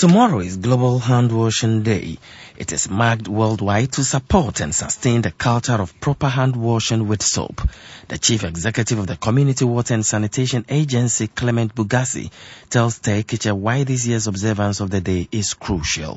Tomorrow is Global Hand Washing Day. It is marked worldwide to support and sustain the culture of proper hand washing with soap. The Chief Executive of the Community Water and Sanitation Agency, Clement Bugasi, tells Tekiche why this year's observance of the day is crucial.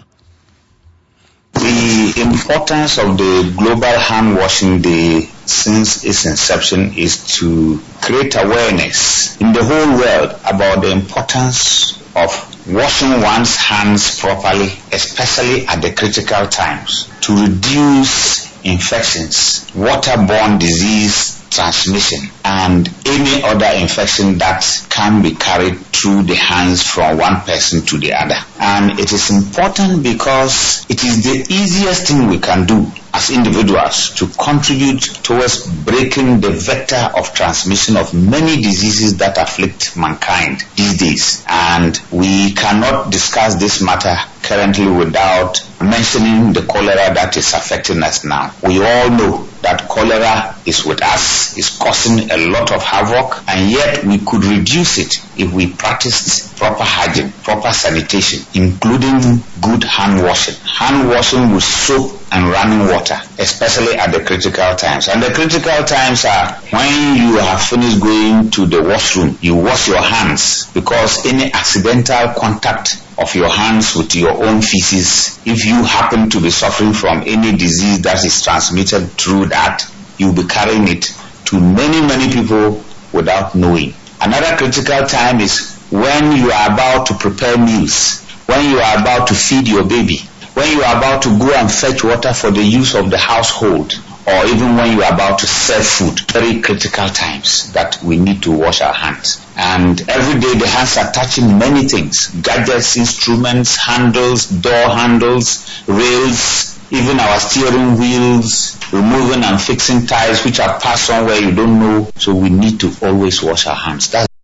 The importance of the Global Hand Washing Day since its inception is to create awareness in the whole world about the importance of washing one's hands properly, especially at the critical times, to reduce infections, waterborne disease transmission, and any other infection that can be carried through the hands from one person to the other. And it is important because it is the easiest thing we can do as individuals to contribute towards breaking the vector of transmission of many diseases that afflict mankind these days. And we cannot discuss this matter currently without mentioning the cholera that is affecting us now. We all know that cholera is with us, is causing a lot of havoc, and yet we could reduce it if we practiced proper hygiene, proper sanitation, including good hand washing. Hand washing with soap and running water, especially at the critical times. And the critical times are when you have finished going to the washroom, you wash your hands, because any accidental contact of your hands with your own feces, if you happen to be suffering from any disease that is transmitted through that, you'll be carrying it to many people without knowing. Another critical time is when you are about to prepare meals, when you are about to feed your baby, when you are about to go and fetch water for the use of the household, or even when you are about to serve food. Very critical times that we need to wash our hands. And every day the hands are touching many things: gadgets, instruments, handles, door handles, rails, even our steering wheels, removing and fixing tires which are passed somewhere you don't know. So we need to always wash our hands. That's